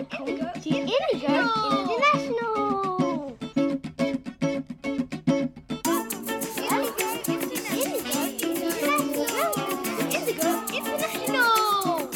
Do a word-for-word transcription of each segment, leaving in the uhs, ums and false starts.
Welcome to Indigo International! Indigo International!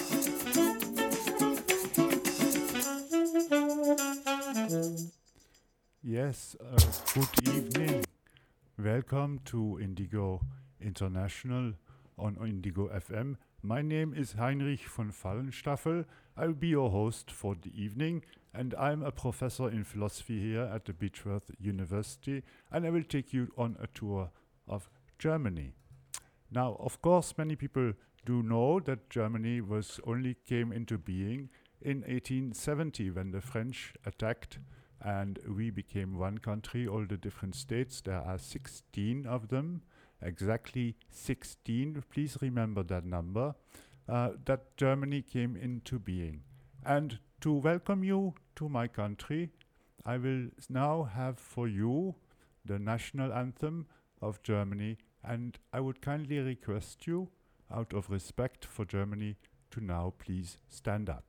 Yes, uh, good evening. Welcome to Indigo International on Indigo F M. My name is Heinrich von Fallenstaffel. I'll be your host for the evening, and I'm a professor in philosophy here at the Beechworth University, and I will take you on a tour of Germany. Now, of course, many people do know that Germany was only came into being in eighteen seventy when the French attacked and we became one country, all the different states. There are sixteen of them, exactly sixteen. Please remember that number, uh, that Germany came into being. And to welcome you to my country, I will now have for you the national anthem of Germany, and I would kindly request you, out of respect for Germany, to now please stand up.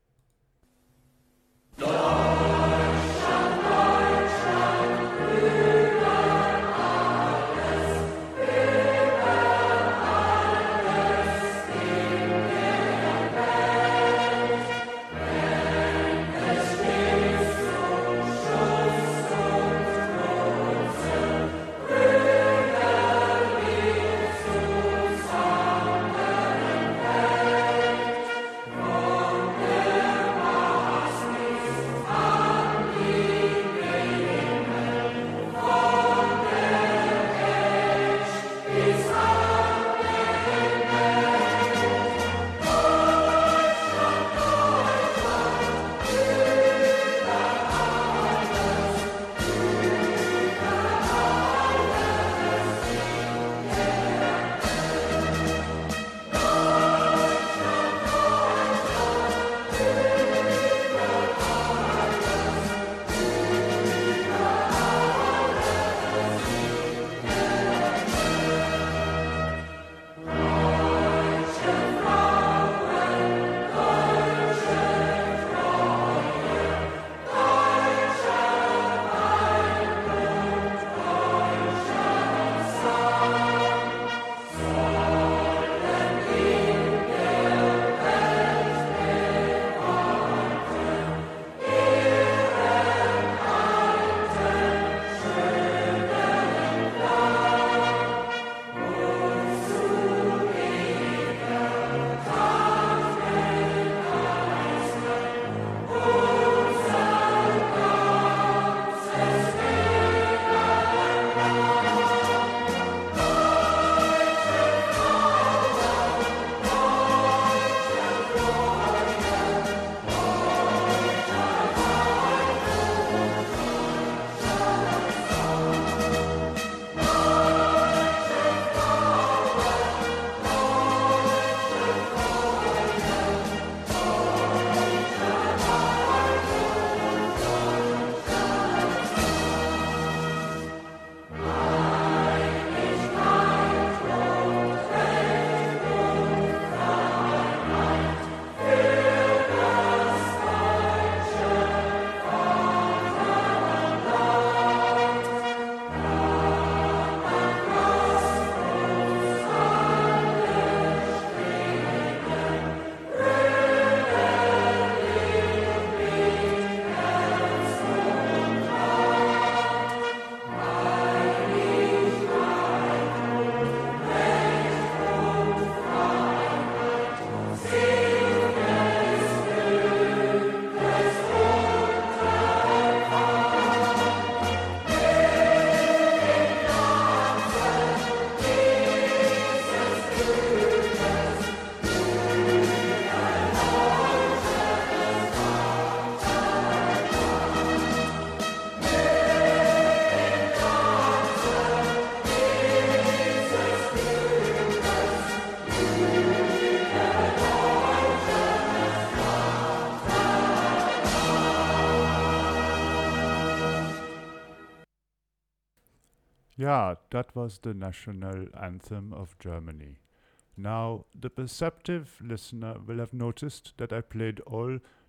Yeah, that was the national anthem of Germany. Now, the perceptive listener will have noticed that I played all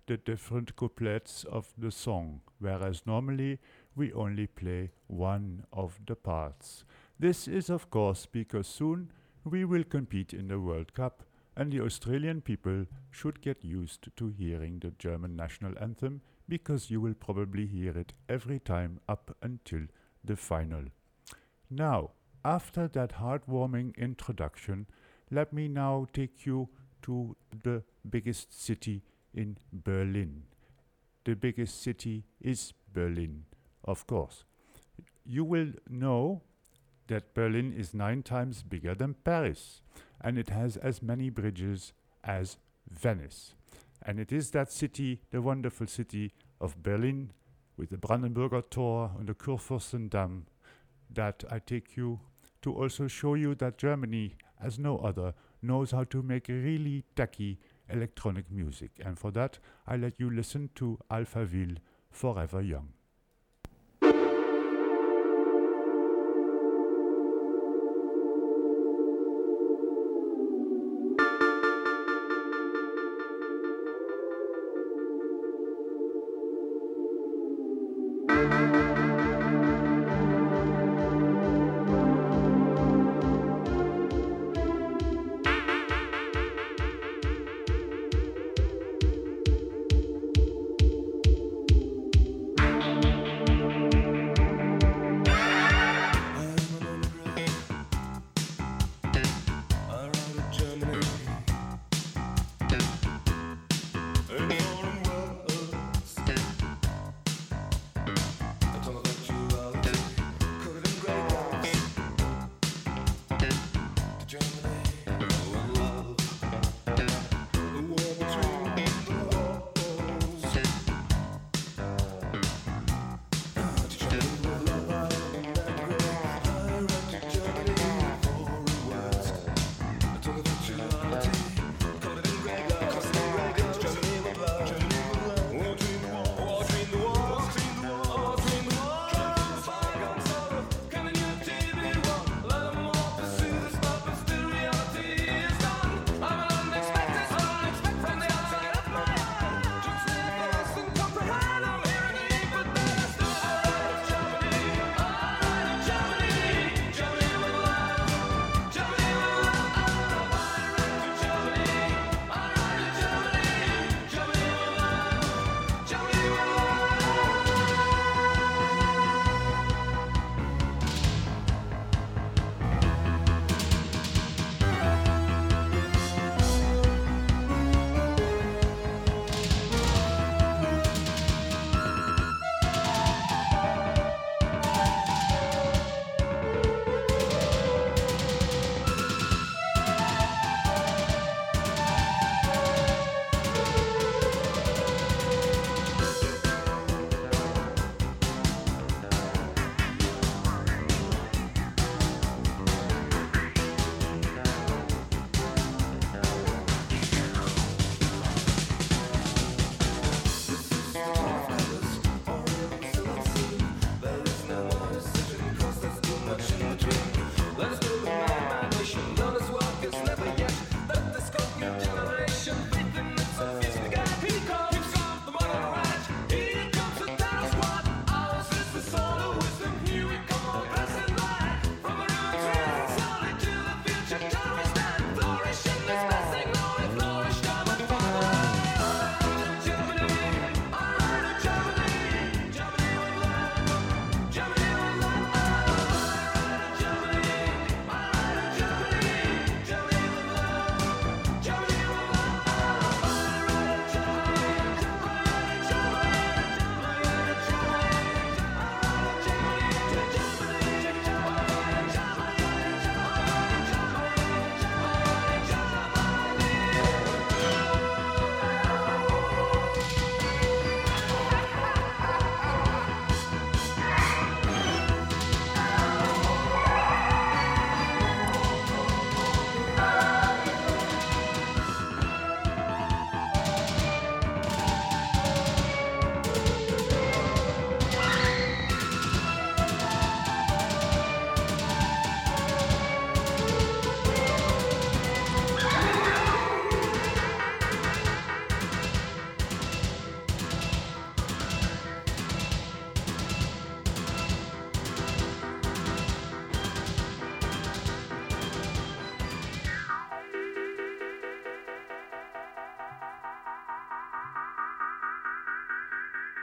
the different couplets of the song, whereas normally we only play one of the parts. This is of course because soon we will compete in the World Cup, and the Australian people should get used to hearing the German national anthem, because you will probably hear it every time up until the final. Now, after that heartwarming introduction, let me now take you to the biggest city in Berlin. The biggest city is Berlin, of course. You will know that Berlin is nine times bigger than Paris, and it has as many bridges as Venice. And it is that city, the wonderful city of Berlin, with the Brandenburger Tor and the Kurfürstendamm, that I take you to also show you that Germany, as no other, knows how to make really tacky electronic music. And for that, I let you listen to Alphaville, Forever Young. Thank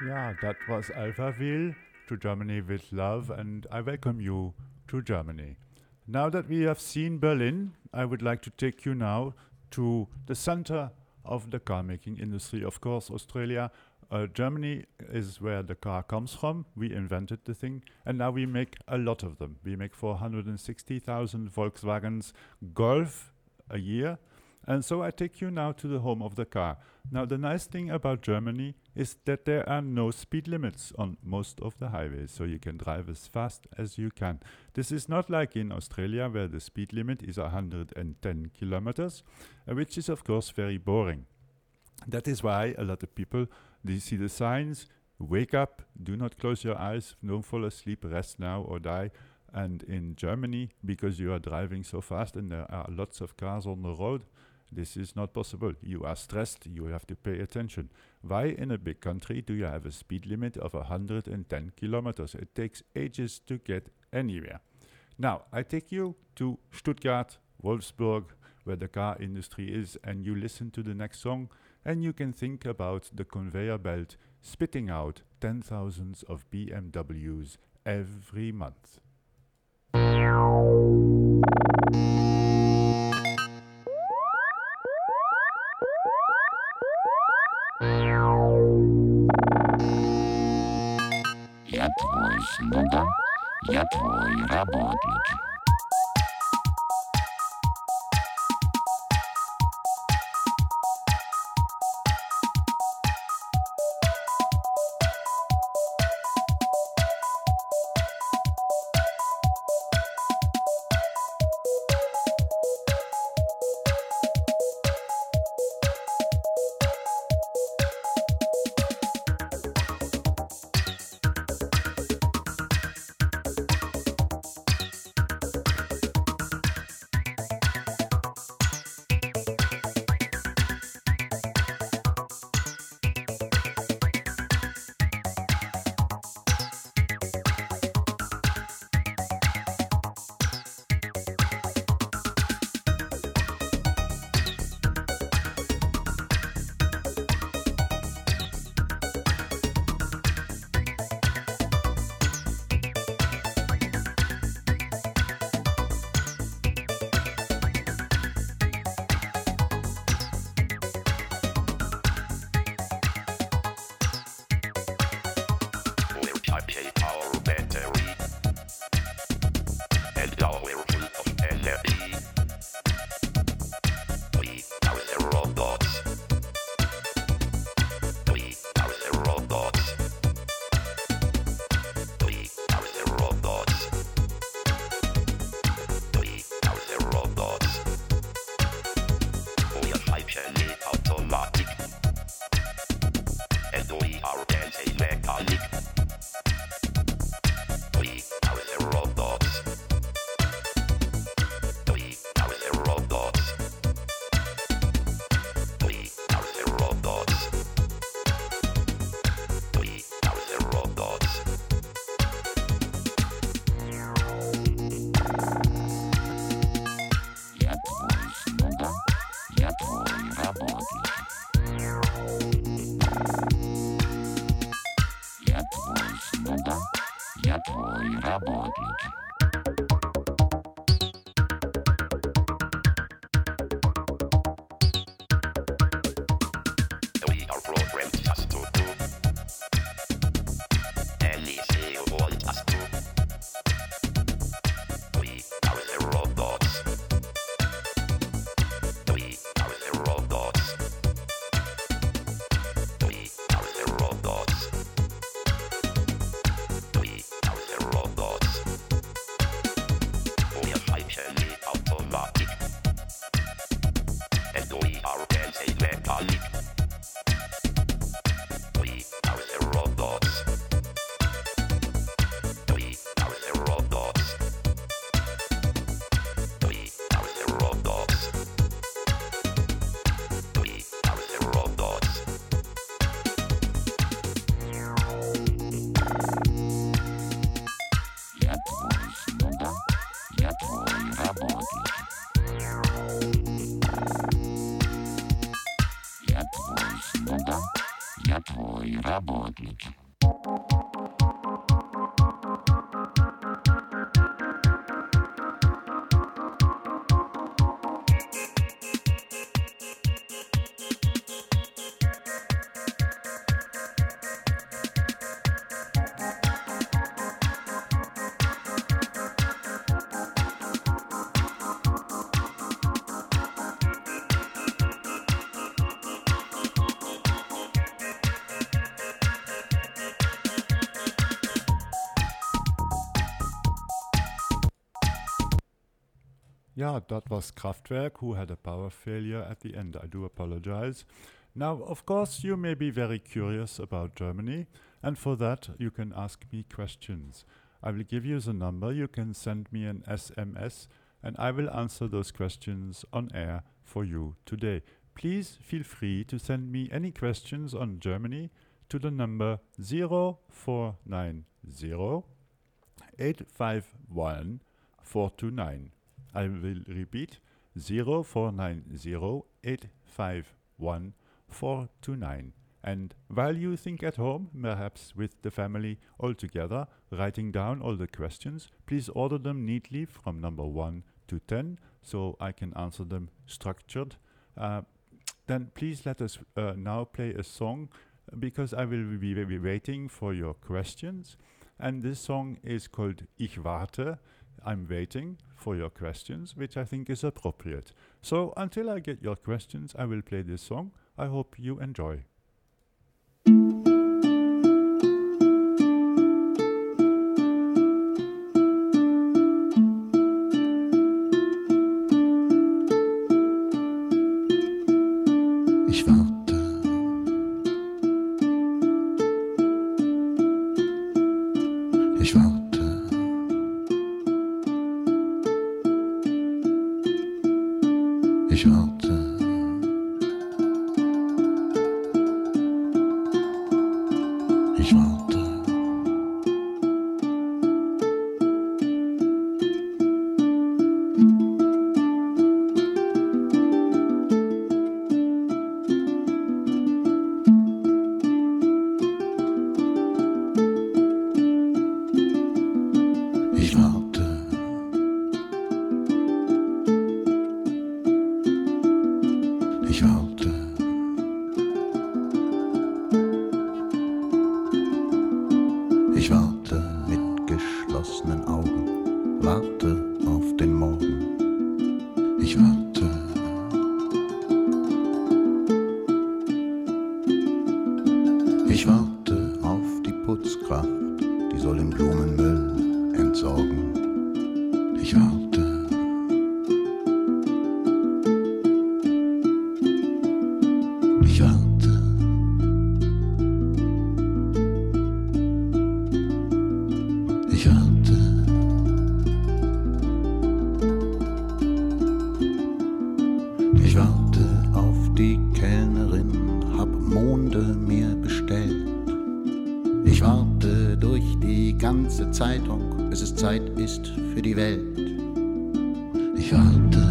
Yeah, that was Alphaville, to Germany with love, and I welcome you to Germany. Now that we have seen Berlin, I would like to take you now to the center of the car making industry. Of course, Australia, uh, Germany is where the car comes from. We invented the thing, and now we make a lot of them. We make four hundred sixty thousand Volkswagens Golf a year. And so I take you now to the home of the car. Now, the nice thing about Germany is that there are no speed limits on most of the highways, so you can drive as fast as you can. This is not like in Australia, where the speed limit is one hundred ten kilometers, uh, which is of course very boring. That is why a lot of people, they see the signs, wake up, do not close your eyes, don't fall asleep, rest now or die. And in Germany, because you are driving so fast and there are lots of cars on the road, this is not possible. You are stressed, you have to pay attention. Why in a big country do you have a speed limit of one hundred ten kilometers? It takes ages to get anywhere. Now, I take you to Stuttgart, Wolfsburg, where the car industry is, and you listen to the next song, and you can think about the conveyor belt spitting out ten thousands of B M Ws every month. Я твой слуга, я твой работник. работники. Yeah, that was Kraftwerk, who had a power failure at the end. I do apologize. Now, of course, you may be very curious about Germany, and for that, you can ask me questions. I will give you the number. You can send me an S M S, and I will answer those questions on air for you today. Please feel free to send me any questions on Germany to the number zero four nine zero, eight five one, four two nine. I will repeat zero four nine zero, eight five one, four two nine. And while you think at home, perhaps with the family all together, writing down all the questions, please order them neatly from number one to ten, so I can answer them structured. Uh, then please let us uh, now play a song, because I will be, be waiting for your questions. And this song is called Ich warte. I'm waiting for your questions, which I think is appropriate. So until I get your questions, I will play this song. I hope you enjoy. Ich warte. Ich warte. Ich warte. Ich warte. Ich warte. Ich warte. Ich warte mit geschlossenen Augen, warte auf den Morgen. Ich warte. Ich warte auf die Putzkraft, die soll den Blumenmüll entsorgen. Ich warte. Ich warte. Ich warte. Ich warte auf die Kellnerin, hab Monde mir bestellt. Ich warte durch die ganze Zeitung, bis es Zeit ist für die Welt. Ich warte.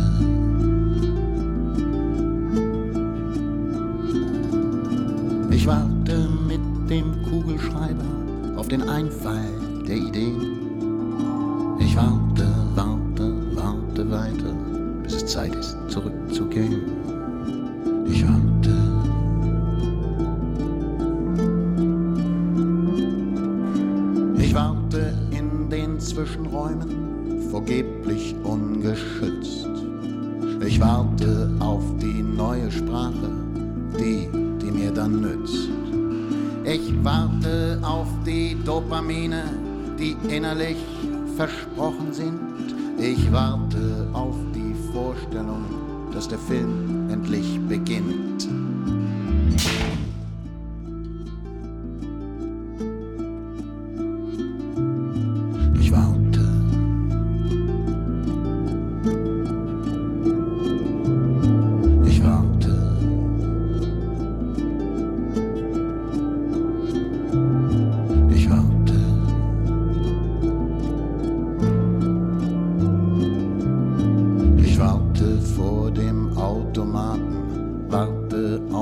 Ich warte mit dem Kugelschreiber auf den Einfall der Ideen. Ich warte, warte, warte weiter, bis es Zeit ist, zurückzugehen. Ich warte. Ich warte in den Zwischenräumen, vergeblich ungeschützt. Ich warte auf die neue Sprache, die, die mir dann nützt. Ich warte auf die Dopamine, die innerlich versprochen sind. Ich warte auf die Vorstellung, dass der Film endlich beginnt. Ich warte. Ich warte. Ich warte. Ich warte vor dem Automaten, warte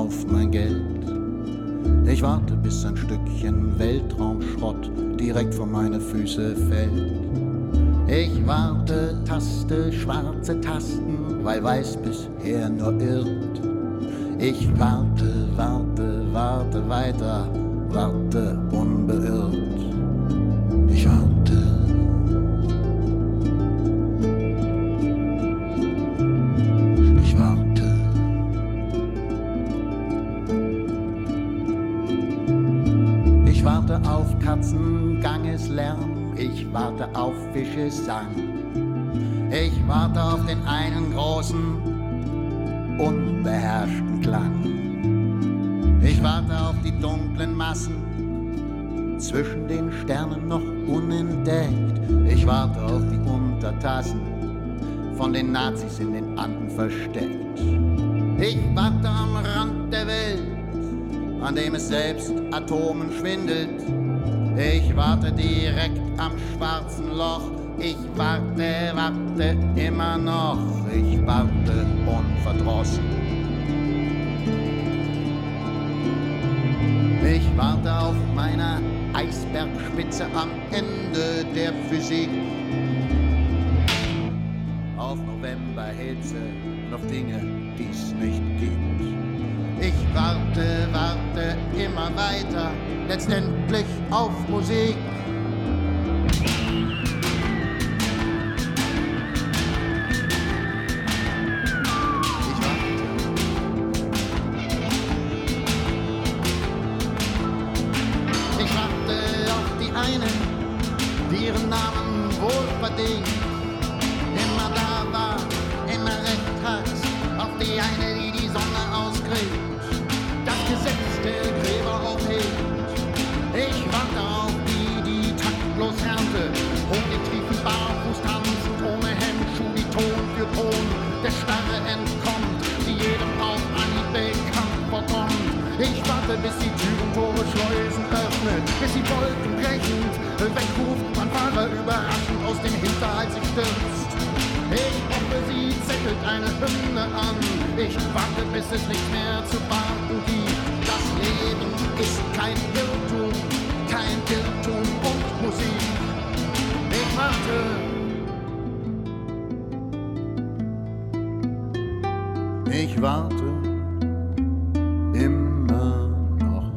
Ich warte, bis ein Stückchen Weltraumschrott direkt vor meine Füße fällt. Ich warte, taste schwarze Tasten, weil weiß bisher nur irrt. Ich warte, warte, warte weiter, warte unbeirrt. Ich warte. Ich warte. Ich warte auf Katzengangeslärm, ich warte auf Fischesang. Ich warte auf den einen großen, unbeherrschten Klang. Ich warte auf die dunklen Massen, zwischen den Sternen noch unentdeckt. Ich warte auf die Untertassen, von den Nazis in den Anden versteckt. Ich warte am Rand der Welt, an dem es selbst Atomen schwindelt. Ich warte direkt am schwarzen Loch. Ich warte, warte immer noch. Ich warte unverdrossen. Ich warte auf meiner Eisbergspitze am Ende der Physik. Auf Novemberhitze und auf Dinge, die es nicht gibt. Ich warte, warte immer weiter, letztendlich auf Musik. Ich warte. Ich warte auf die einen, die ihren Namen wohl verdient. Immer da war, immer recht hat, auf die eine, die die Sonne auskriegt. Das Gesetz der Gräber aufhebt. Ich warte auf die, die taktlos ernte, um den tiefen Barfuß tanzend, ohne Hemdschuh, die Ton für Ton der Starre entkommt, die jedem auf Anhieb bekannt vorkommt. Ich warte, bis die Türen, Tore, Schleusen öffnet, bis die Wolken brechend wegruft, man Fahrer überraschend aus dem Hinterhalt sich stürzt. Ich hoffe, sie zettelt eine Hymne an. Ich warte, bis es nicht mehr zu warten gibt. Das Leben ist kein Irrtum, kein Irrtum und Musik. Ich warte. Ich warte immer noch.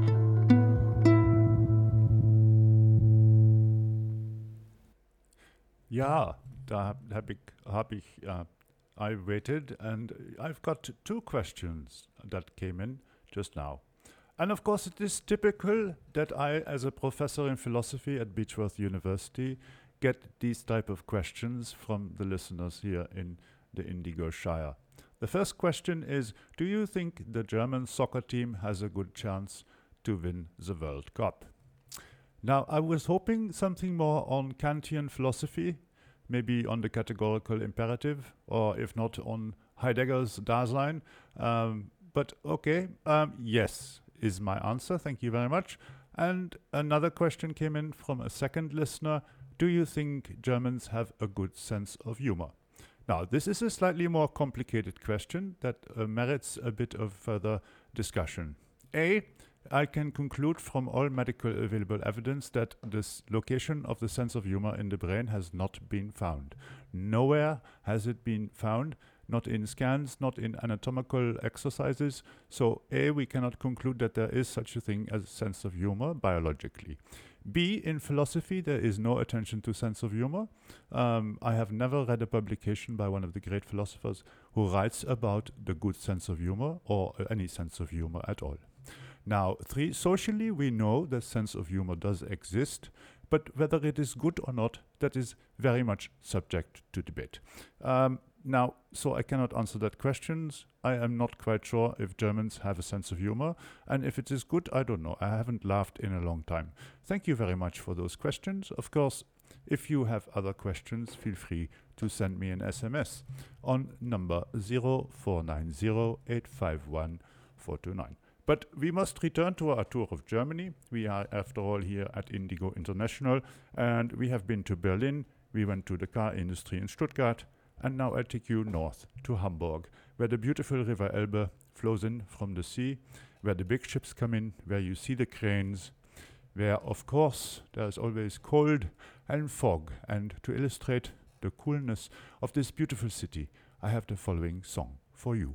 Ja, da habe ich, hab ich uh, I waited, and I've got two questions that came in just now. And of course it is typical that I, as a professor in philosophy at Beechworth University, get these type of questions from the listeners here in the Indigo Shire. The first question is, do you think the German soccer team has a good chance to win the World Cup? Now, I was hoping something more on Kantian philosophy, maybe on the categorical imperative, or if not, on Heidegger's Dasein. Um, but okay, um, yes is my answer. Thank you very much. And another question came in from a second listener. Do you think Germans have a good sense of humor? Now, this is a slightly more complicated question that uh, merits a bit of further discussion. A, I can conclude from all medical available evidence that this location of the sense of humor in the brain has not been found. Nowhere has it been found, not in scans, not in anatomical exercises. So A, we cannot conclude that there is such a thing as a sense of humor biologically. B, in philosophy, there is no attention to sense of humor. Um, I have never read a publication by one of the great philosophers who writes about the good sense of humor or uh, any sense of humor at all. Now, three, socially, we know that sense of humor does exist, but whether it is good or not, that is very much subject to debate. Um, now, so I cannot answer that question. I am not quite sure if Germans have a sense of humor, and if it is good, I don't know. I haven't laughed in a long time. Thank you very much for those questions. Of course, if you have other questions, feel free to send me an S M S on number zero four nine zero eight five one four two nine. But we must return to our tour of Germany. We are, after all, here at Indigo International, and we have been to Berlin. We went to the car industry in Stuttgart, And now I take you north to Hamburg, where the beautiful river Elbe flows in from the sea, where the big ships come in, where you see the cranes, where, of course, there is always cold and fog. And to illustrate the coolness of this beautiful city, I have the following song for you.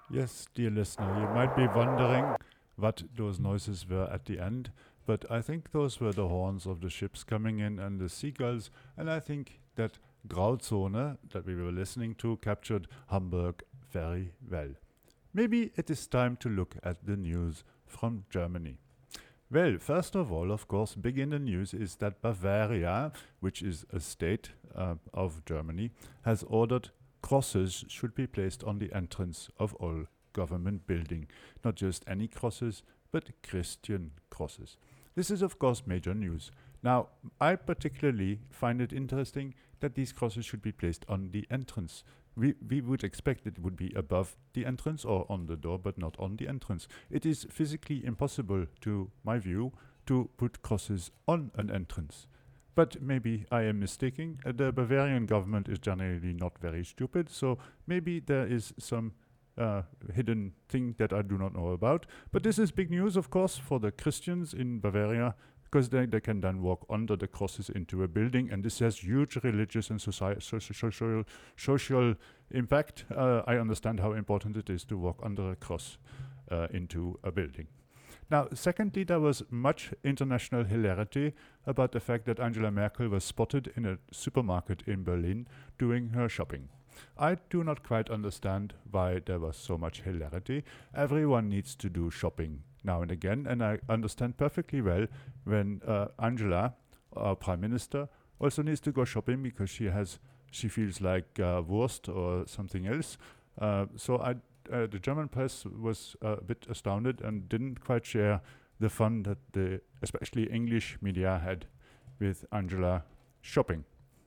Yes, dear listener, you might be wondering what those noises were at the end, but I think those were the horns of the ships coming in and the seagulls, and I think that Grauzone that we were listening to captured Hamburg very well. Maybe it is time to look at the news from Germany. Well, first of all, of course, big in the news is that Bavaria, which is a state uh, of Germany, has ordered crosses should be placed on the entrance of all government building. Not just any crosses, but Christian crosses. This is, of course, major news. Now, I particularly find it interesting that these crosses should be placed on the entrance. We, we would expect it would be above the entrance or on the door, but not on the entrance. It is physically impossible, to my view, to put crosses on an entrance. But maybe I am mistaken. Uh, the Bavarian government is generally not very stupid, so maybe there is some uh, hidden thing that I do not know about. But this is big news, of course, for the Christians in Bavaria, because they, they can then walk under the crosses into a building, and this has huge religious and soci- social, social, social impact. Uh, I understand how important it is to walk under a cross uh, into a building. Now, secondly, there was much international hilarity about the fact that Angela Merkel was spotted in a supermarket in Berlin doing her shopping. I do not quite understand why there was so much hilarity. Everyone needs to do shopping now and again, and I understand perfectly well when uh, Angela, our Prime Minister, also needs to go shopping because she has, she feels like uh, Wurst or something else. Uh, so I Uh, the German press was uh, a bit astounded and didn't quite share the fun that the especially English media had with Angela shopping.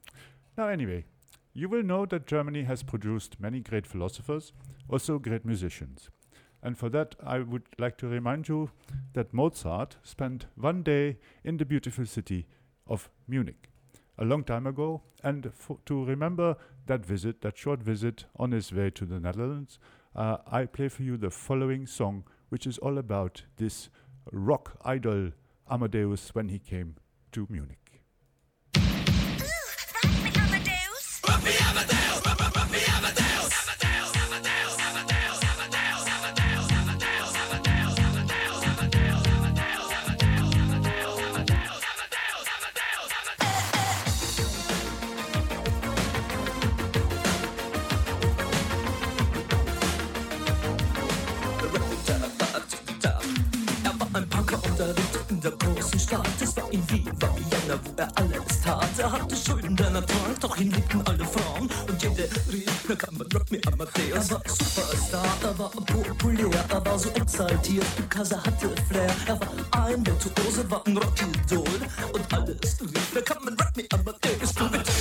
Now anyway, you will know that Germany has produced many great philosophers, also great musicians. And for that I would like to remind you that Mozart spent one day in the beautiful city of Munich a long time ago, and f- to remember that visit, that short visit on his way to the Netherlands, Uh, I play for you the following song, which is all about this rock idol Amadeus when he came to Munich. Es war in Wien, war Vienna, wo er alles tat. Er hatte Schulden, denn er trank, doch ihn liebten alle Frauen. Und jede rief, na kann man Rock me Amadeus. Er war Superstar, er war populär, er war so exaltiert, because er hatte Flair. Er war ein Virtuose, war ein Rockidol. Und alles rief, na kann man Rock me Amadeus. Du mit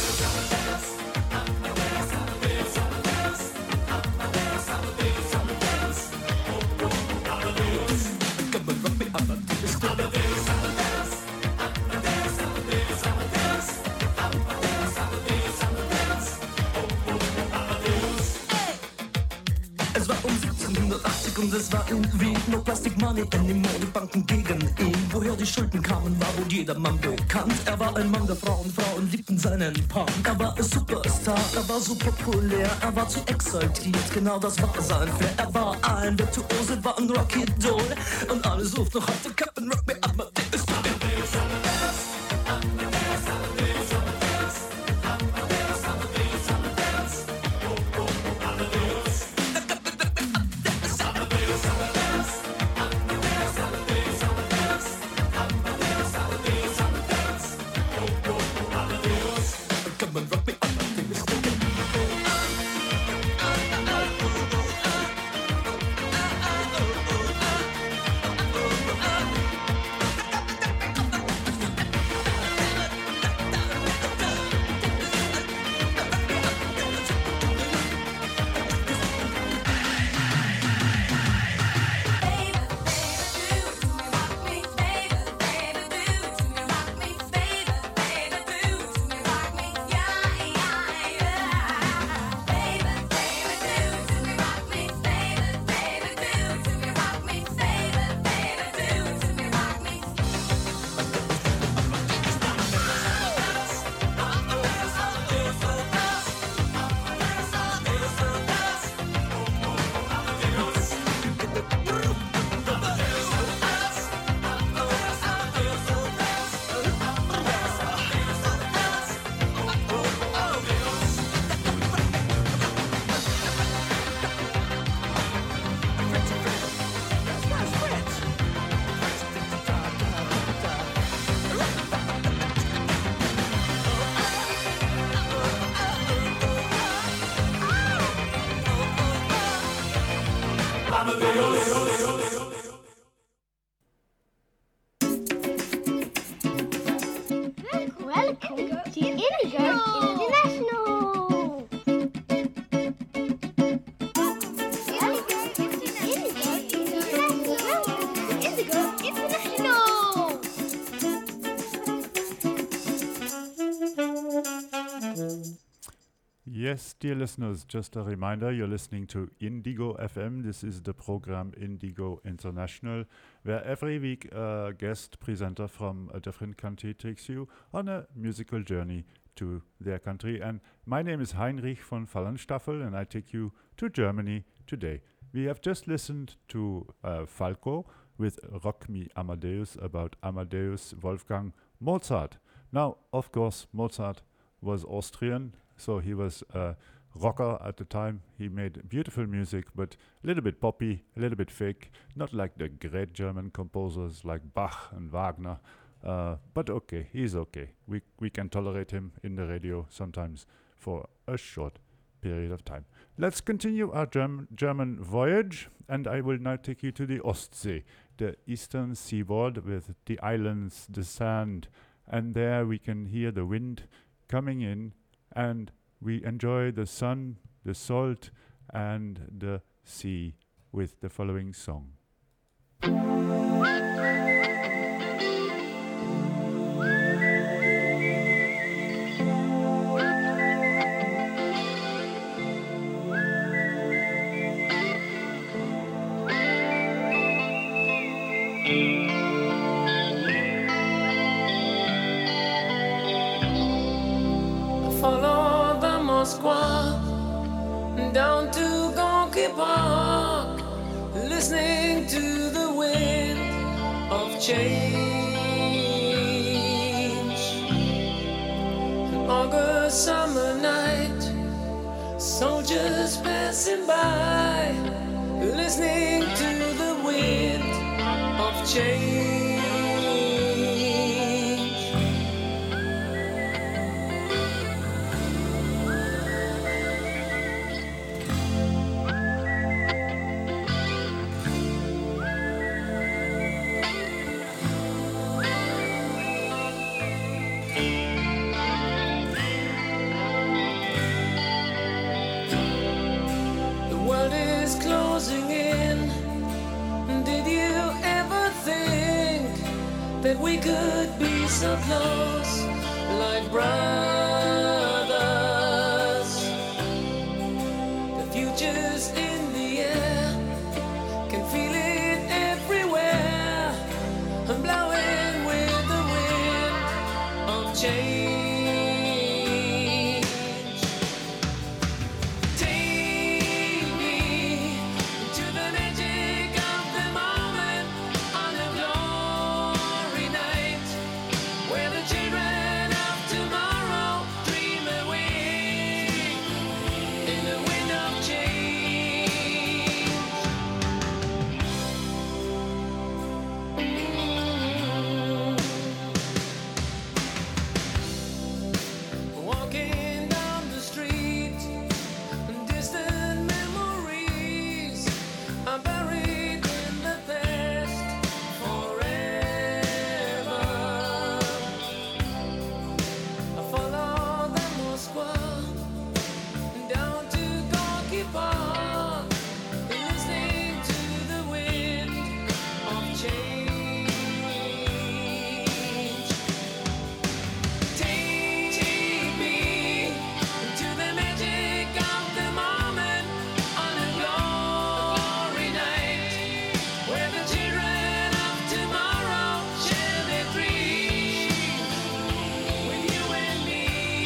und es war in Wien, no Plastic Money anymore, die Banken gegen ihn. Woher die Schulden kamen, war wohl jedermann bekannt. Er war ein Mann der Frauen, Frauen liebten seinen Punk. Er war ein Superstar, er war so populär, er war zu exaltiert, genau das war sein Flair. Er war ein Virtuose, war ein Rockidol und alle suchten noch heute Captain Rock me Amadeus. Welcome to Indigo International. Indigo International. Yes, dear listeners, just a reminder, you're listening to Indigo F M. This is the program Indigo International, where every week a guest presenter from a different country takes you on a musical journey to their country. And my name is Heinrich von Fallenstaffel, and I take you to Germany today. We have just listened to uh, Falco with Rock Me Amadeus about Amadeus Wolfgang Mozart. Now, of course, Mozart was Austrian, so he was a rocker at the time. He made beautiful music, but a little bit poppy, a little bit fake, not like the great German composers like Bach and Wagner. Uh, but okay, he's okay. We we can tolerate him in the radio sometimes for a short period of time. Let's continue our Germ- German voyage, and I will now take you to the Ostsee, the eastern seaboard with the islands, the sand, and there we can hear the wind coming in, and we enjoy the sun, the salt, and the sea with the following song. Follow the Moskwa down to Gorky Park, listening to the wind of change. An August summer night, soldiers passing by, listening to the wind of change. That we could be so close, like brothers. The future's in the air, can feel it everywhere. I'm blowing with the wind of change. Take me to the magic of the moment on the glory night, where the children of tomorrow dream away in the wind of change. Walking down the street, distant memories are buried in the past forever. I follow the Moskwa down to Gorky Park, listening to the wind of change. Take me to the magic of the moment on a glory night, where the children of tomorrow share their dreams with you and me.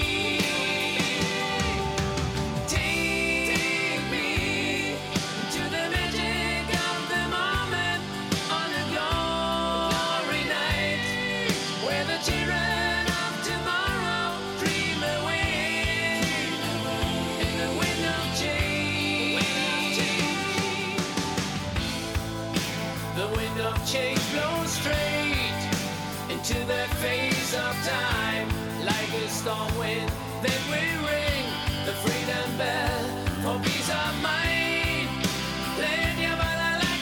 Take me to the magic of the moment on a glory night, where the children of tomorrow dream away in the wind of change. The wind of change blows straight into the face of time, like a storm wind that will ring the freedom bell for peace of mind. Let your bala la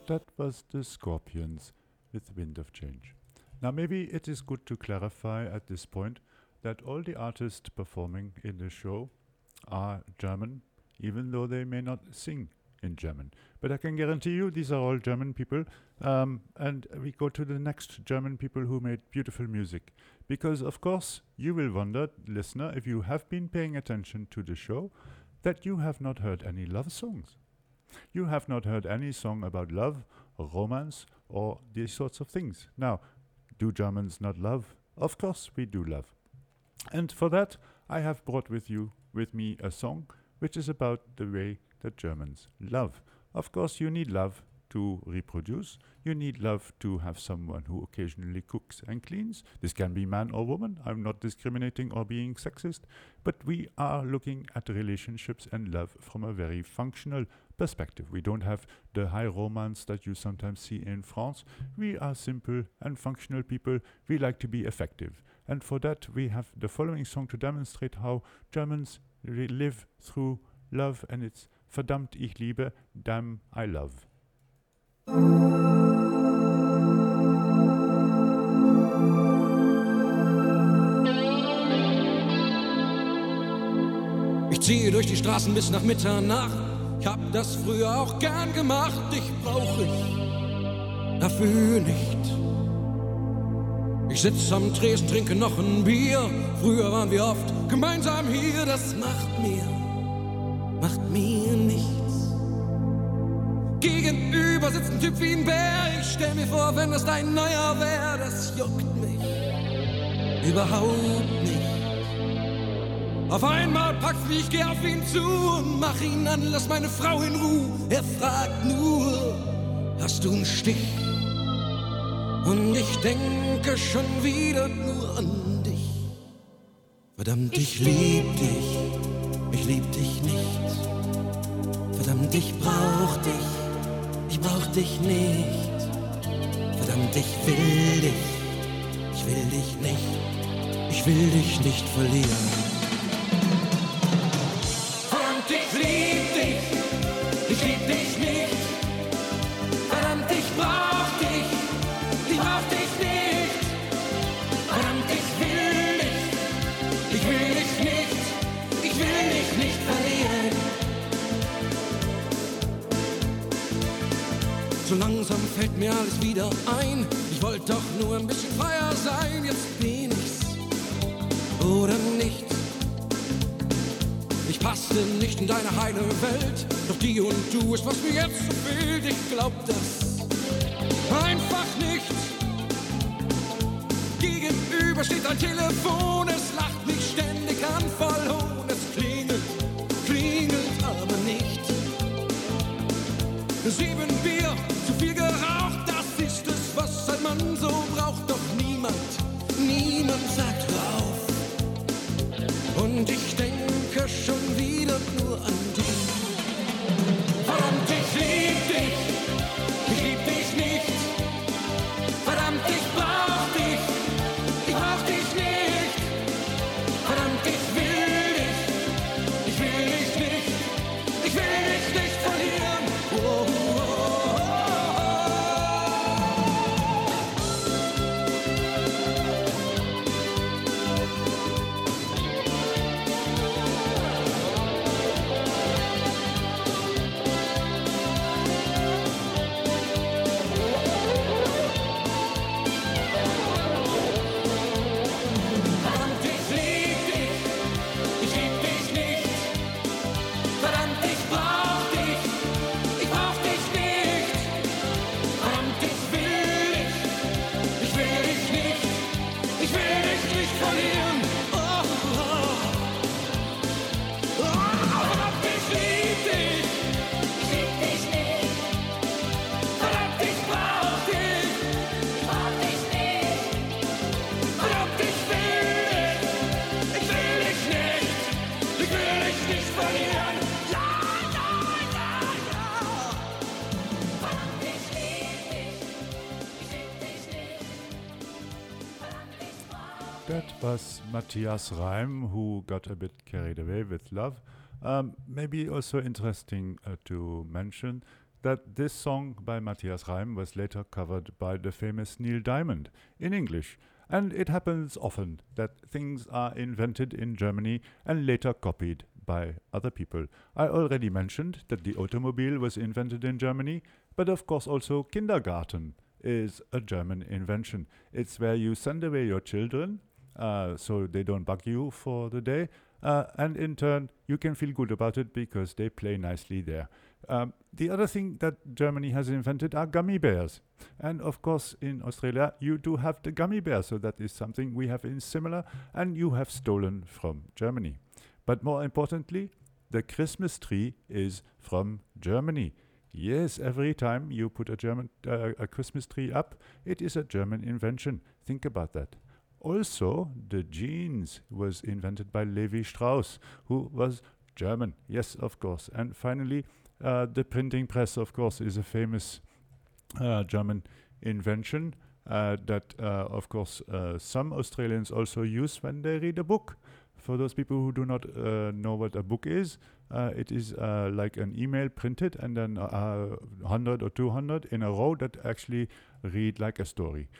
That was the Scorpions with Wind of Change. Now maybe it is good to clarify at this point that all the artists performing in the show are German, even though they may not sing in German. But I can guarantee you these are all German people. Um, and we go to the next German people who made beautiful music. Because of course you will wonder, listener, if you have been paying attention to the show, that you have not heard any love songs. You have not heard any song about love or romance or these sorts of things. Now, do Germans not love? Of course we do love. And for that, I have brought with you, with me, a song which is about the way that Germans love. Of course, you need love to reproduce. You need love to have someone who occasionally cooks and cleans. This can be man or woman. I'm not discriminating or being sexist, but we are looking at relationships and love from a very functional perspective. We don't have the high romance that you sometimes see in France. We are simple and functional people. We like to be effective. And for that, we have the following song to demonstrate how Germans re- live through love, and it's Verdammt ich liebe, Damn I love. Ich ziehe durch die Straßen bis nach Mitternacht. Ich hab das früher auch gern gemacht. Dich brauch ich dafür nicht. Ich sitz am Tresen, trinke noch ein Bier. Früher waren wir oft gemeinsam hier. Das macht mir, macht mir nichts. Gegenüber sitzt ein Typ wie ein Bär. Ich stell mir vor, wenn das dein neuer wär. Das juckt mich überhaupt nicht. Auf einmal packt's mich, ich geh auf ihn zu und mach ihn an, lass meine Frau in Ruhe. Er fragt nur, hast du einen Stich? Und ich denke schon wieder nur an dich. Verdammt, ich lieb dich, ich lieb dich nicht. Verdammt, ich brauch dich, ich brauch dich nicht. Verdammt, ich will dich, ich will dich nicht. Ich will dich nicht verlieren. Ich lieb dich nicht, verdammt, ich brauch dich, ich brauch dich nicht, verdammt, ich will dich, ich will dich nicht, ich will dich nicht verlieren. So langsam fällt mir alles wieder ein, ich wollte doch nur ein bisschen freier sein, jetzt bin ich's oder nicht. Ich passte nicht in deine heile Welt, doch die und du ist, was mir jetzt so fehlt. Ich glaub das einfach nicht. Gegenüber steht ein Telefon, es lacht mich ständig an, voll Hohn. Es klingelt, klingelt aber nicht. Sieben Bier, zu viel geraucht, das ist es, was ein Mann so braucht. Doch niemand, niemand sagt hör auf. Und ich denke schon wieder nur an dich. Verdammt, ich lieb dich, ich lieb dich nicht. Verdammt, ich brauch dich, ich brauch dich nicht. Verdammt, ich will dich, ich will dich nicht. Ich will dich nicht verlieren. Oh, oh, oh, oh. That was Matthias Reim, who got a bit carried away with love. Um, maybe also interesting uh, to mention that this song by Matthias Reim was later covered by the famous Neil Diamond in English. And it happens often that things are invented in Germany and later copied by other people. I already mentioned that the automobile was invented in Germany, but of course also kindergarten is a German invention. It's where you send away your children uh, so they don't bug you for the day, uh, and in turn you can feel good about it because they play nicely there. Um, the other thing that Germany has invented are gummy bears. And of course in Australia you do have the gummy bear, so that is something we have in similar and you have stolen from Germany. But more importantly, the Christmas tree is from Germany. Yes, every time you put a German uh, a Christmas tree up, it is a German invention. Think about that. Also, the jeans was invented by Levi Strauss, who was German. Yes, of course. And finally, uh, the printing press, of course, is a famous uh, German invention uh, that, uh, of course, uh, some Australians also use when they read a book. For those people who do not uh, know what a book is, uh, it is uh, like an email printed and then uh, one hundred or two hundred in a row that actually read like a story.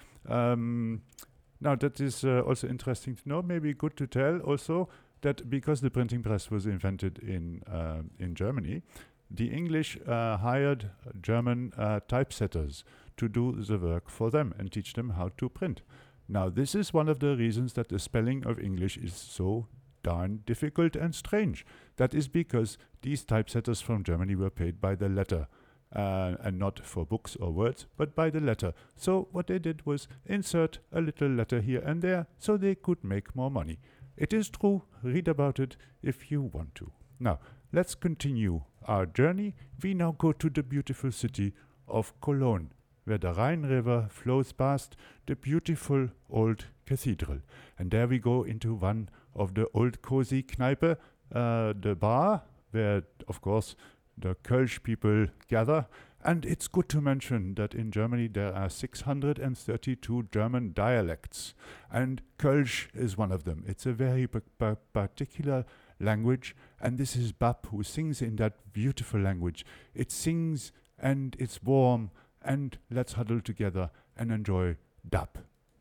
Um, now that is uh, also interesting to know, maybe good to tell also that because the printing press was invented in, uh, in Germany, the English uh, hired German uh, typesetters to do the work for them and teach them how to print. Now, this is one of the reasons that the spelling of English is so darn difficult and strange. That is because these typesetters from Germany were paid by the letter, uh, and not for books or words, but by the letter. So what they did was insert a little letter here and there so they could make more money. It is true. Read about it if you want to. Now, let's continue our journey. We now go to the beautiful city of Cologne, where the Rhine River flows past the beautiful old cathedral. And there we go into one of the old cozy Kneipe, uh, the bar, where, of course, the Kölsch people gather. And it's good to mention that in Germany there are six hundred thirty-two German dialects, and Kölsch is one of them. It's a very p- p- particular language, and this is Bab who sings in that beautiful language. It sings and it's warm, and let's huddle together and enjoy Dub.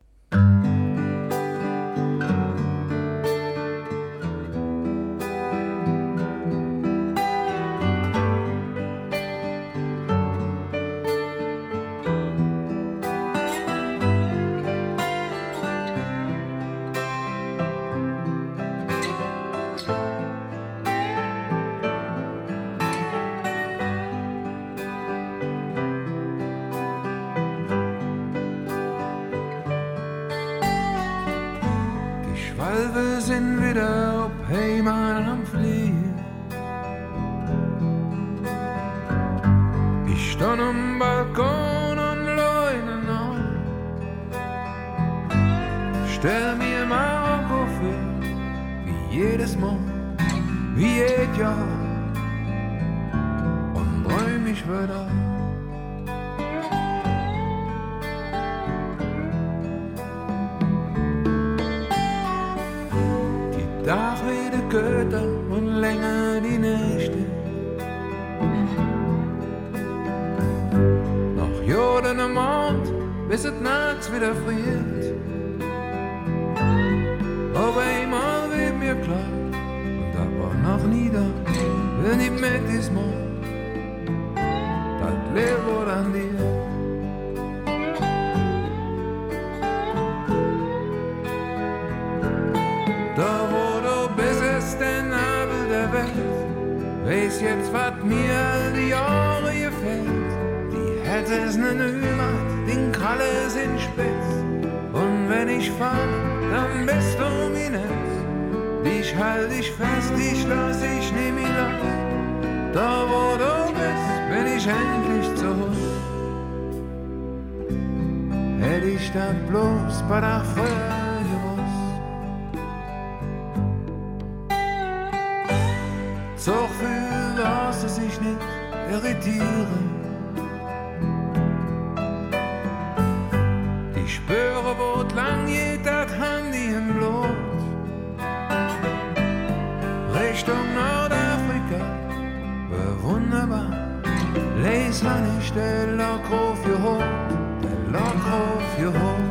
Schwalbe sind wieder ob Heimat am Fliehen. Ich stand am Balkon und leune noch. Stell mir Marokko vor, wie jedes Mal, wie jedes Jahr. Und träum ich wieder. Tag wie die Götter und länger die Nächte. Noch Jordan am Mond, bis es nachts wieder friert. Aber einmal wird mir klar, und da war noch nie da, wenn ich mit diesmal, das Leben wurde an dir. Da wo du bist, ist der Nabel der Welt. Weiß jetzt, was mir all die Jahre gefällt. Die hätte es ne Nümat, den Kralle sind spitz. Und wenn ich falle, dann bist du mir nett. Dich halt ich fest, dich lass ich nie mehr los. Da wo du bist, bin ich endlich zurück. Hätt ich das bloß bei der Feuer so viel aus, dass ich nicht irritiere. Ich spüre, wo lang geht das Handy im Blut. Richtung Nordafrika, war wunderbar. Lees mal der Lock aufgeholt, der Lock aufgeholt.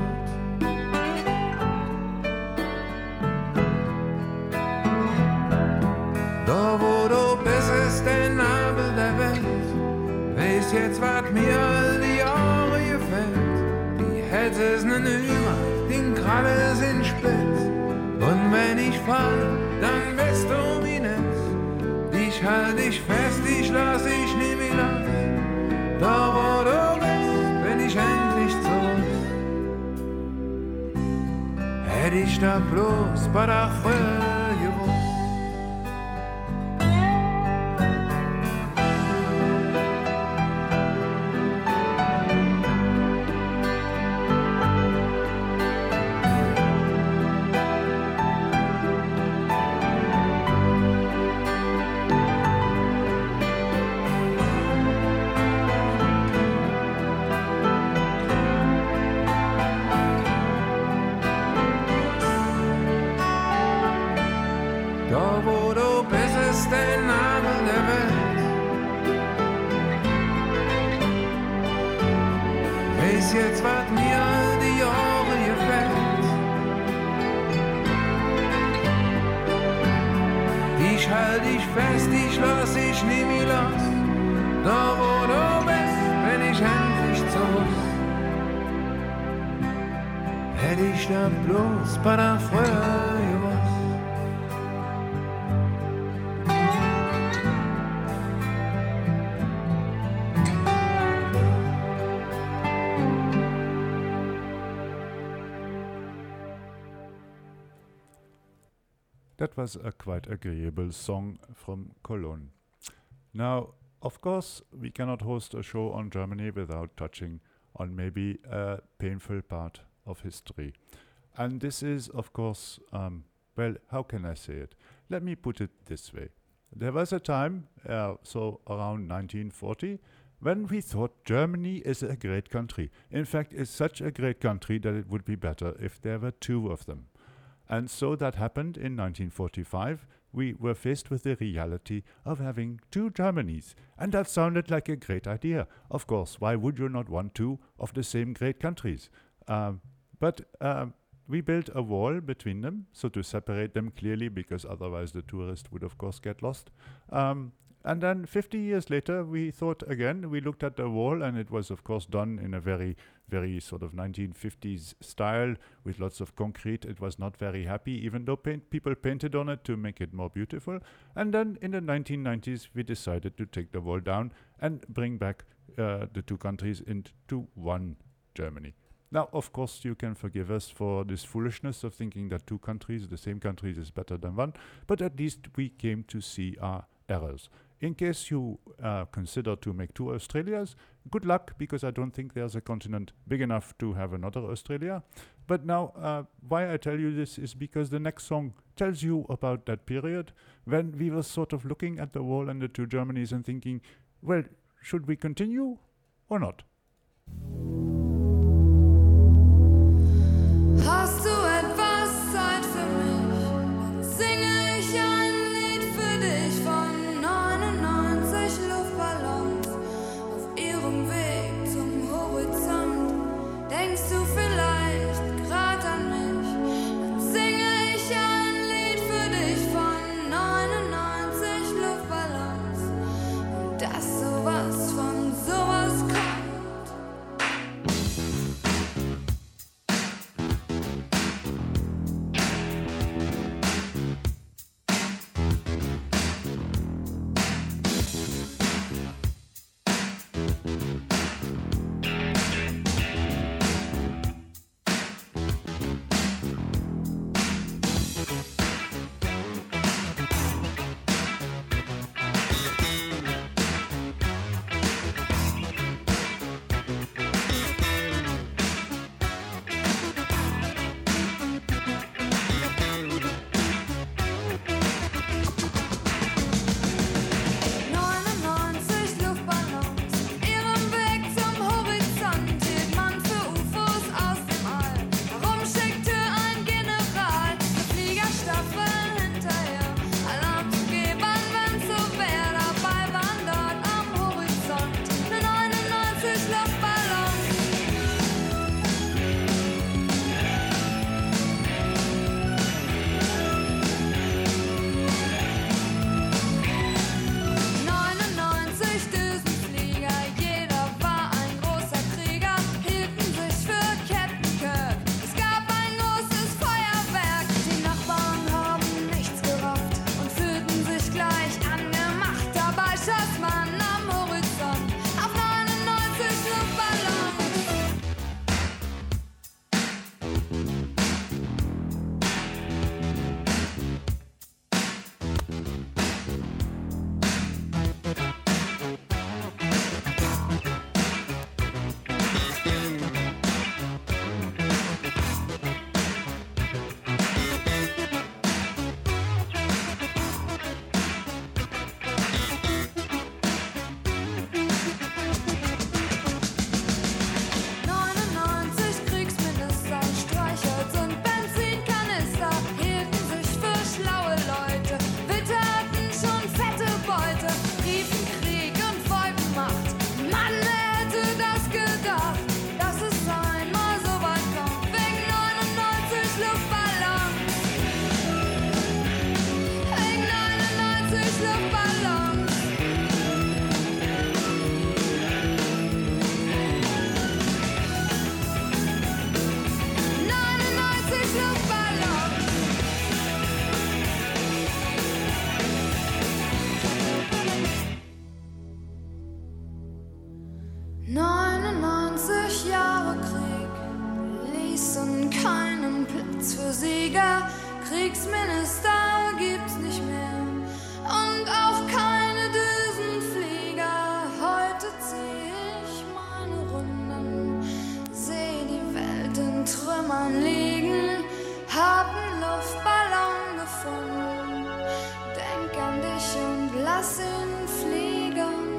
Da wo du bist, ist der Nabel der Welt. Weißt jetzt, wat mir all die Jahre gefällt. Die Hetze ist ne Nummer, den Kralle sind spitz. Und wenn ich fall, dann bist du wie Netz. Ich halt dich fest, ich lass dich nie mehr los. Da wo du bist, bin ich endlich zurück. Hätt ich da bloß bei der Früh gewusst. Jetzt wat mir all die Jahre gefällt. Ich halt dich fest, ich lass dich nie mehr los. Da wo du bist, bin ich endlich zurück. Hätt ich da bloß bei der Früh gewusst. That was a quite agreeable song from Cologne. Now, of course, we cannot host a show on Germany without touching on maybe a painful part of history. And this is, of course, um, well, how can I say it? Let me put it this way. There was a time, uh, so around nineteen forty, when we thought Germany is a great country. In fact, it's such a great country that it would be better if there were two of them. And so that happened in nineteen forty-five. We were faced with the reality of having two Germanys. And that sounded like a great idea. Of course, why would you not want two of the same great countries? Um, but um, we built a wall between them, so to separate them clearly, because otherwise the tourist would, of course, get lost. Um, and then fifty years later, we thought again, we looked at the wall, and it was, of course, done in a very, very sort of nineteen fifties style with lots of concrete. It was not very happy, even though paint, people painted on it to make it more beautiful. And then in the nineteen nineties, we decided to take the wall down and bring back uh, the two countries into one Germany. Now, of course, you can forgive us for this foolishness of thinking that two countries, the same countries, is better than one, but at least we came to see our errors. In case you uh, consider to make two Australias, good luck, because I don't think there's a continent big enough to have another Australia. But now, uh, why I tell you this is because the next song tells you about that period when we were sort of looking at the wall and the two Germanys and thinking, well, should we continue or not? Hast du etwas Zeit für mich? Dann singe ich ein Lied für dich von neunundneunzig Luftballons auf ihrem Weg zum Horizont. Denkst du vielleicht grad an mich? Dann singe ich ein Lied für dich von neunundneunzig Luftballons und dass sowas von sowas kommt. Flieger, Kriegsminister gibt's nicht mehr und auch keine Düsenflieger. Heute zieh ich meine Runden, seh die Welt in Trümmern liegen, hab einen Luftballon gefunden, denk an dich und lass ihn fliegen.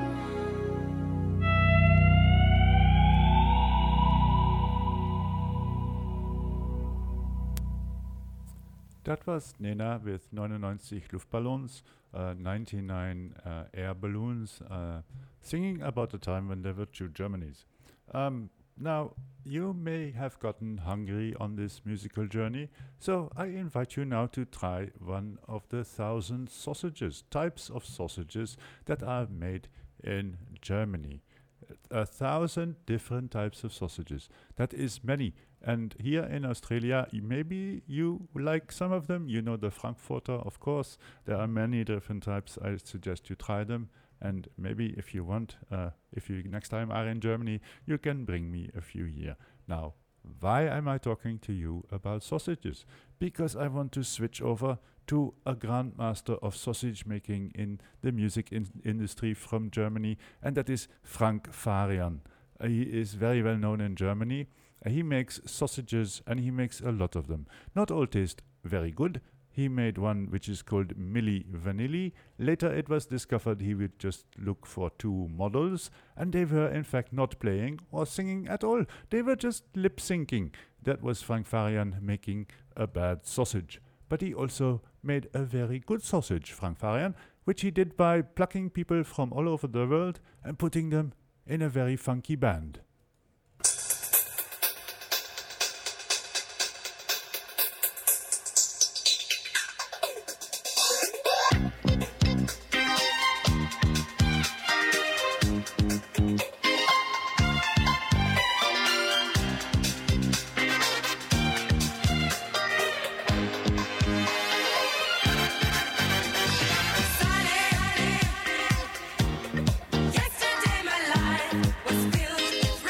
That was Nena with ninety-nine Luftballons, uh, ninety-nine uh, air balloons, uh, singing about the time when there were two Germanys. Um, now, you may have gotten hungry on this musical journey, so I invite you now to try one of the thousand sausages, types of sausages that are made in Germany. A thousand different types of sausages. That is many. And here in Australia, y- maybe you like some of them. You know the Frankfurter, of course. There are many different types. I suggest you try them. And maybe if you want, uh, if you next time are in Germany, you can bring me a few here. Now, why am I talking to you about sausages? Because I want to switch over to a grandmaster of sausage making in the music in- industry from Germany, and that is Frank Farian. Uh, he is very well known in Germany. Uh, he makes sausages, and he makes a lot of them. Not all taste very good. He made one which is called Milli Vanilli. Later it was discovered he would just look for two models, and they were in fact not playing or singing at all. They were just lip syncing. That was Frank Farian making a bad sausage. But he also made a very good sausage, Frank Farian, which he did by plucking people from all over the world and putting them in a very funky band. Yesterday my life was filled with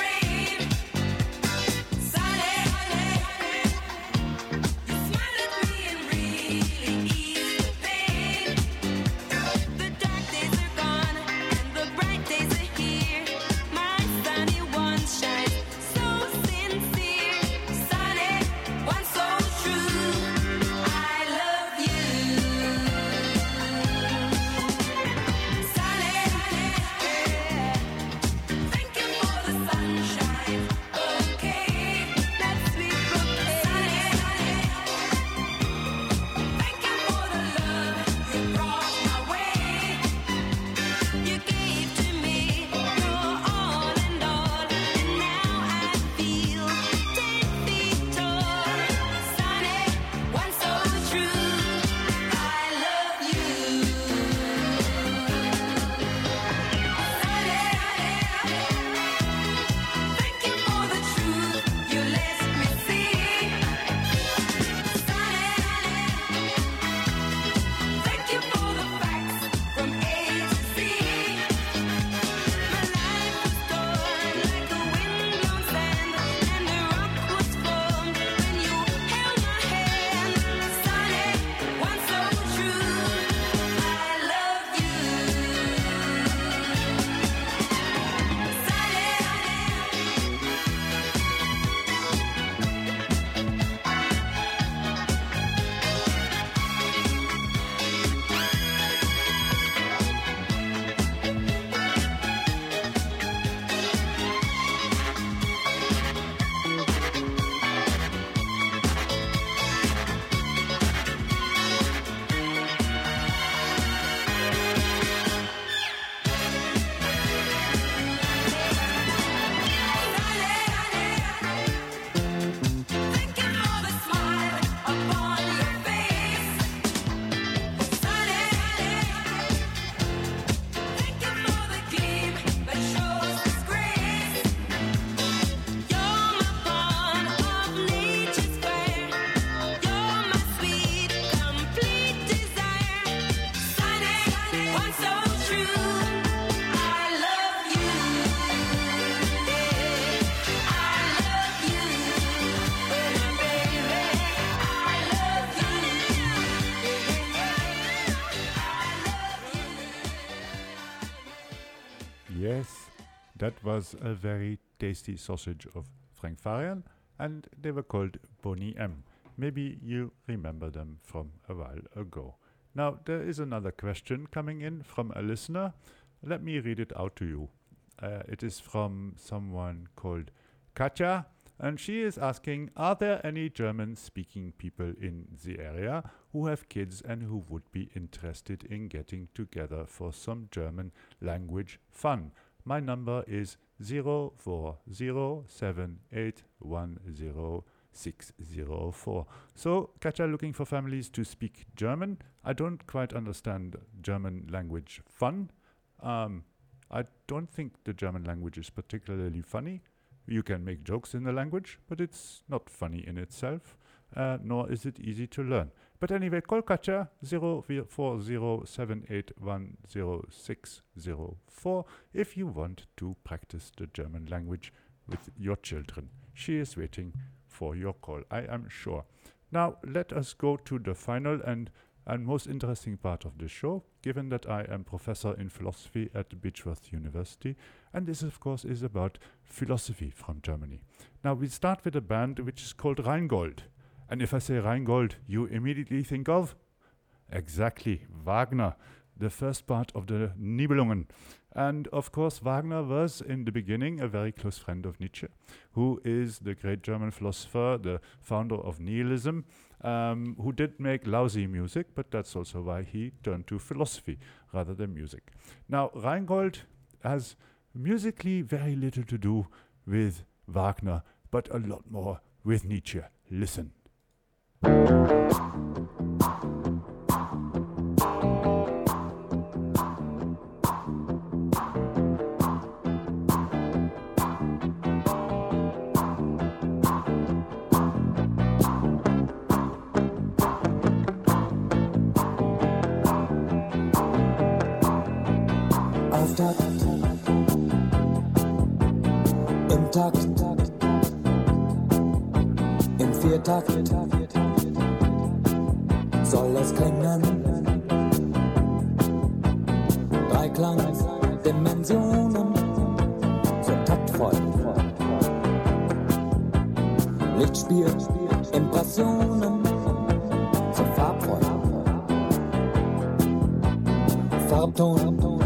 That was a very tasty sausage of Frank Farian, and they were called Boney M. Maybe you remember them from a while ago. Now, there is another question coming in from a listener. Let me read it out to you. Uh, it is from someone called Katja, and she is asking, are there any German-speaking people in the area who have kids and who would be interested in getting together for some German language fun? My number is zero four zero seven eight one zero six zero four. So, Katja, looking for families to speak German. I don't quite understand German language fun. Um, I don't think the German language is particularly funny. You can make jokes in the language, but it's not funny in itself, uh, nor is it easy to learn. But anyway, call Katja zero four zero seven eight one zero six zero four if you want to practice the German language with your children. She is waiting for your call, I am sure. Now, let us go to the final and, and most interesting part of the show, given that I am professor in philosophy at Beechworth University, and this, of course, is about philosophy from Germany. Now, we start with a band which is called Rheingold. And if I say Rheingold, you immediately think of? Exactly, Wagner, the first part of the Nibelungen. And of course, Wagner was in the beginning a very close friend of Nietzsche, who is the great German philosopher, the founder of nihilism, um, who did make lousy music, but that's also why he turned to philosophy rather than music. Now, Rheingold has musically very little to do with Wagner, but a lot more with Nietzsche. Listen. Auf Takt, im Takt, im Viertakt soll es klingen. Dreiklang-Dimensionen so taktvoll. Lichtspiel, Impressionen so farbvoll. Farbton,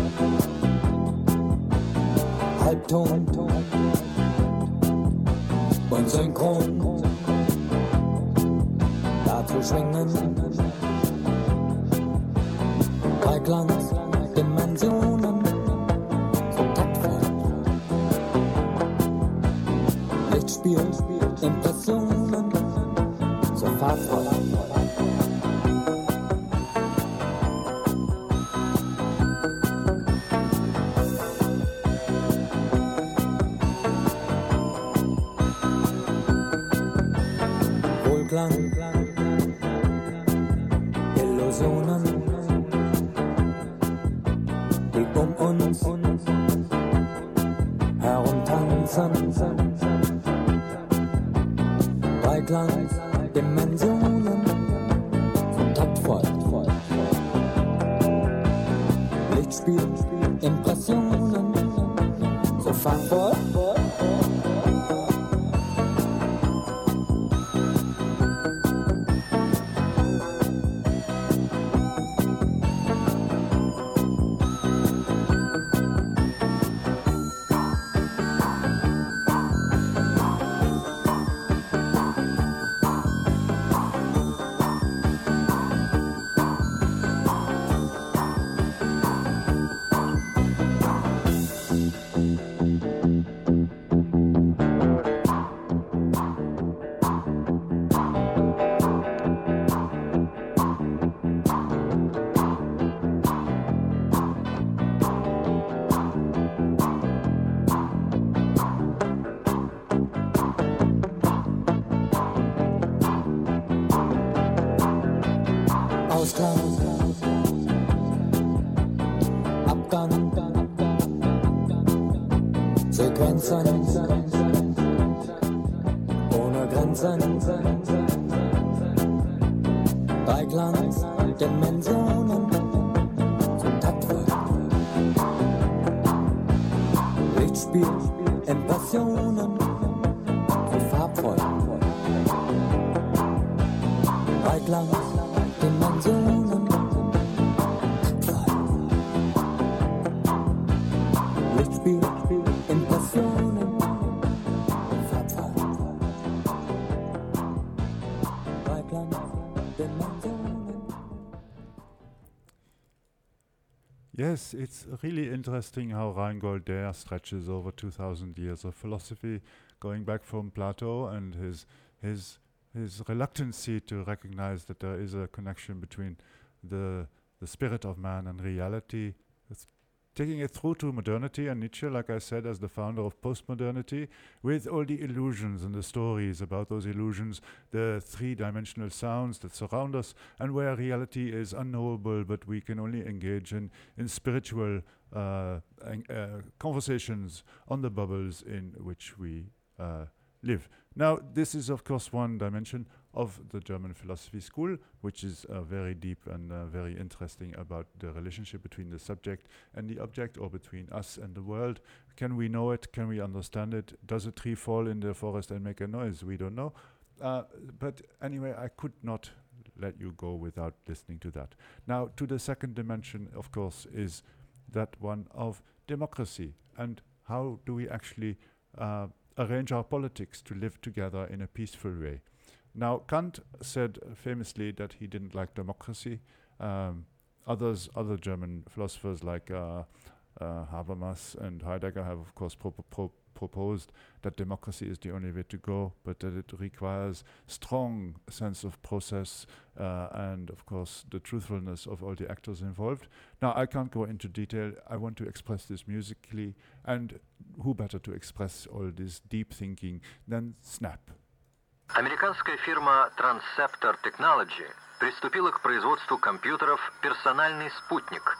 Halbton und Synchron. Dazu schwingen Dreiklang-Dimensionen so taktvoll. Lichtspiel, Impressionen so farbvoll. Wohlklang, Illusionen, die um uns herumtanzen. Dreiklang-Dimensionen so taktvoll. Lichtspiel, Impressionen so farbvoll. Abgang, Sequenzen, ohne Grenzen, Dreiklang-Dimensionen so taktvoll. Lichtspiel, Lichtspiel in Passionen, so farbvoll. Bei Glanz, Dimensionen, taktvoll. Lichtspiel in Passionen, farbvoll. Bei Glanz, Dimensionen. Yes, it's really interesting how Rheingold there stretches over two thousand years of philosophy, going back from Plato and his his his reluctancy to recognize that there is a connection between the the spirit of man and reality. It's taking it through to modernity, and Nietzsche, like I said, as the founder of postmodernity, with all the illusions and the stories about those illusions, the three-dimensional sounds that surround us, and where reality is unknowable, but we can only engage in, in spiritual uh, en- uh, conversations on the bubbles in which we uh, live. Now, this is, of course, one dimension of the German philosophy school, which is uh, very deep and uh, very interesting about the relationship between the subject and the object, or between us and the world. Can we know it? Can we understand it? Does a tree fall in the forest and make a noise? We don't know. Uh, but anyway, I could not let you go without listening to that. Now, to the second dimension, of course, is that one of democracy. And how do we actually uh, arrange our politics to live together in a peaceful way? Now, Kant said famously that he didn't like democracy. Um, others, other German philosophers like uh, uh, Habermas and Heidegger have, of course, pro- pro- proposed that democracy is the only way to go, but that it requires strong sense of process uh, and, of course, the truthfulness of all the actors involved. Now, I can't go into detail. I want to express this musically, and who better to express all this deep thinking than Snap? Американская фирма Transceptor Technology приступила к производству компьютеров «Персональный спутник».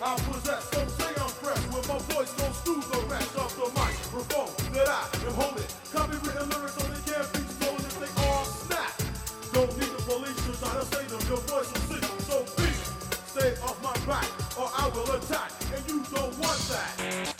I possess. Don't say I'm fresh with my voice, don't screw the rest of the microphone that I am holding. Copywritten lyrics only can't be stolen if they all snap. Don't need the police to try to say them, your voice will sing. So please, stay off my back or I will attack, and you don't want that.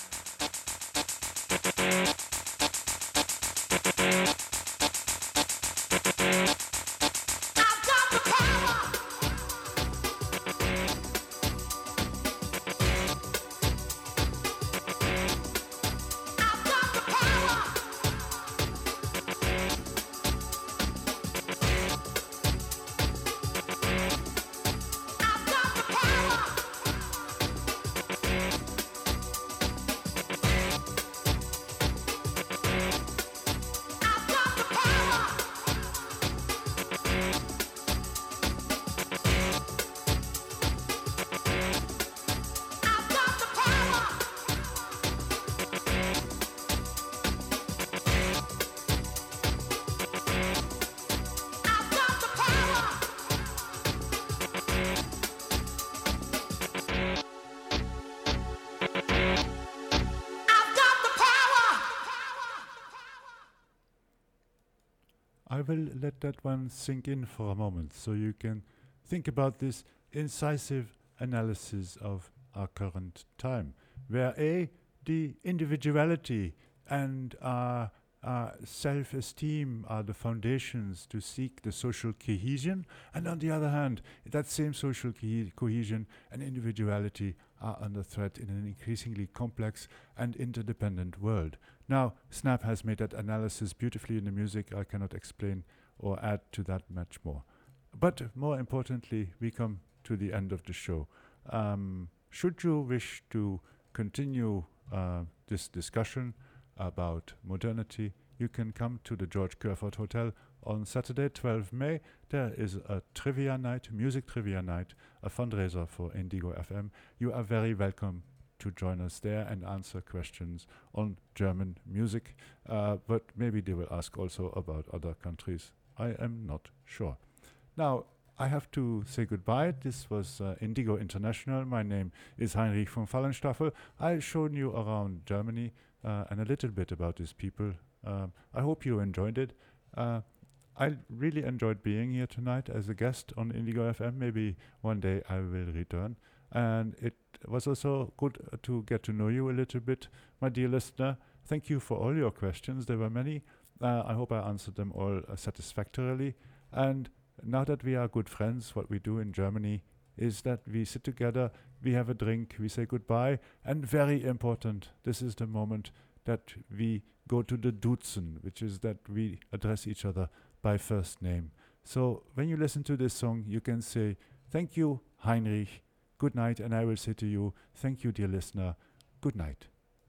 I will let that one sink in for a moment so you can think about this incisive analysis of our current time, where A, the individuality and our, our self-esteem are the foundations to seek the social cohesion, and on the other hand, that same social co- cohesion and individuality are under threat in an increasingly complex and interdependent world. Now, Snap has made that analysis beautifully in the music. I cannot explain or add to that much more. But more importantly, we come to the end of the show. Um, should you wish to continue uh, this discussion about modernity, you can come to the George Kerford Hotel on Saturday, twelfth of May. There is a trivia night, music trivia night, a fundraiser for Indigo F M. You are very welcome to join us there and answer questions on German music, uh, but maybe they will ask also about other countries. I am not sure. Now, I have to say goodbye. This was uh, Indigo International. My name is Heinrich von Fallenstaffel. I've shown you around Germany uh, and a little bit about these people. Uh, I hope you enjoyed it. Uh, I really enjoyed being here tonight as a guest on Indigo F M. Maybe one day I will return. And it was also good uh, to get to know you a little bit, my dear listener. Thank you for all your questions. There were many. Uh, I hope I answered them all uh, satisfactorily. And now that we are good friends, what we do in Germany is that we sit together, we have a drink, we say goodbye, and very important, this is the moment that we go to the Duzen, which is that we address each other by first name. So when you listen to this song, you can say, thank you, Heinrich, good night, and I will say to you, thank you, dear listener, good night.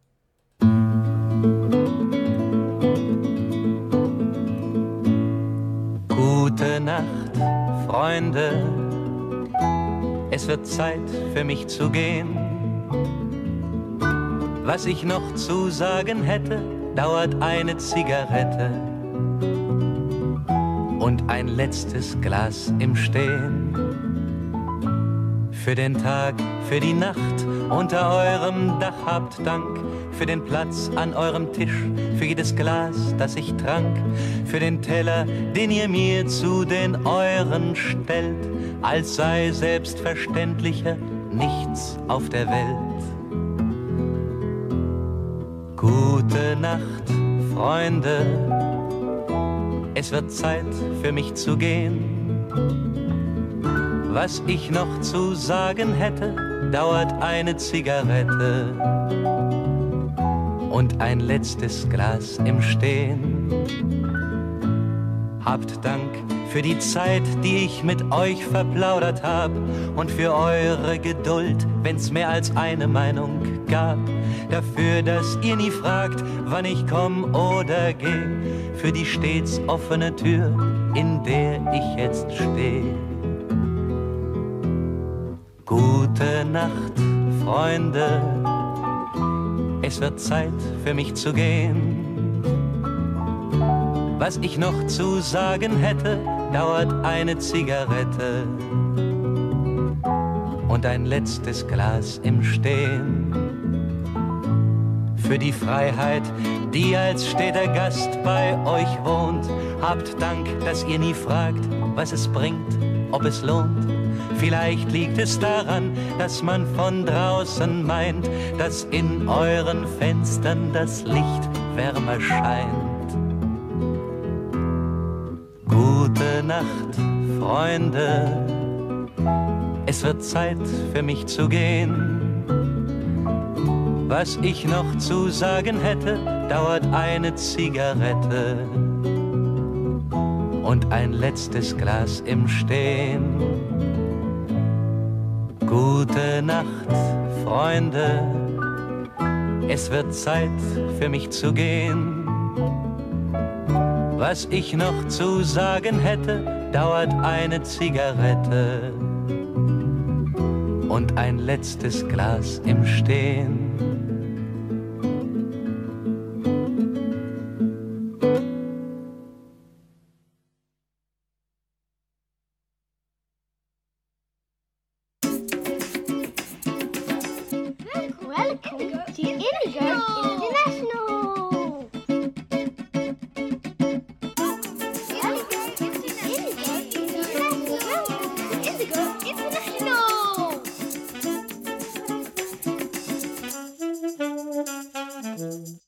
Gute Nacht, Freunde, es wird Zeit für mich zu gehen. Was ich noch zu sagen hätte, dauert eine Zigarette und ein letztes Glas im Stehen. Für den Tag, für die Nacht unter eurem Dach habt Dank, für den Platz an eurem Tisch, für jedes Glas, das ich trank, für den Teller, den ihr mir zu den euren stellt, als sei selbstverständlicher nichts auf der Welt. Gute Nacht, Freunde, es wird Zeit für mich zu gehen. Was ich noch zu sagen hätte, dauert eine Zigarette und ein letztes Glas im Stehen. Habt Dank für die Zeit, die ich mit euch verplaudert hab und für eure Geduld, wenn's mehr als eine Meinung gab. Dafür, dass ihr nie fragt, wann ich komm oder geh, für die stets offene Tür, in der ich jetzt steh. Gute Nacht, Freunde, es wird Zeit für mich zu gehen. Was ich noch zu sagen hätte, dauert eine Zigarette und ein letztes Glas im Stehen. Für die Freiheit, die als steter Gast bei euch wohnt, habt Dank, dass ihr nie fragt, was es bringt, ob es lohnt. Vielleicht liegt es daran, dass man von draußen meint, dass in euren Fenstern das Licht wärmer scheint. Gute Nacht, Freunde, es wird Zeit für mich zu gehen. Was ich noch zu sagen hätte, dauert eine Zigarette und ein letztes Glas im Stehen. Gute Nacht, Freunde, es wird Zeit für mich zu gehen. Was ich noch zu sagen hätte, dauert eine Zigarette und ein letztes Glas im Stehen.